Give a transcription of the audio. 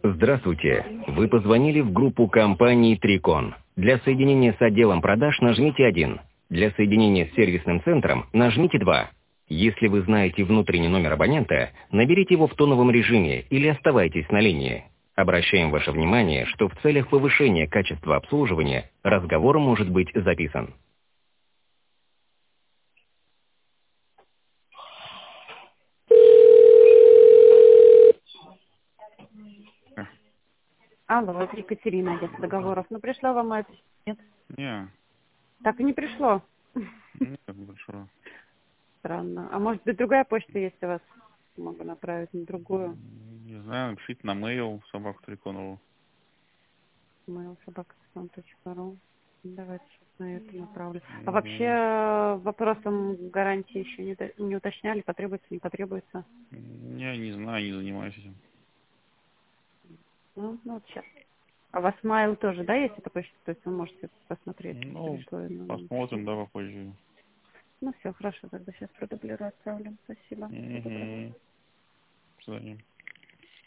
Здравствуйте. Вы позвонили в группу компании «Трикон». Для соединения с отделом продаж нажмите 1. Для соединения с сервисным центром нажмите 2. Если вы знаете внутренний номер абонента, наберите его в тоновом режиме или оставайтесь на линии. Обращаем ваше внимание, что в целях повышения качества обслуживания разговор может быть записан. Алло, это Екатерина, агентство договоров. Ну, пришло вам это? Нет? Не, Так и не пришло. нет, большого. Странно. А может быть, другая почта есть у вас? Могу направить на другую. Не знаю, напишите на mail собаку Триконову. mail@собака.ру. Давайте сейчас на это направлю. А вообще вопросом гарантии еще не уточняли, потребуется, не потребуется? Я не знаю, не занимаюсь этим. Ну вот сейчас. А у вас mail тоже, да, есть эта почта? То есть вы можете посмотреть, Ну, пришло или не посмотрим, пришло. да, попозже. Ну все, хорошо, тогда сейчас продублирую, отправлю. Спасибо. Всего доброго. Угу. До свидания.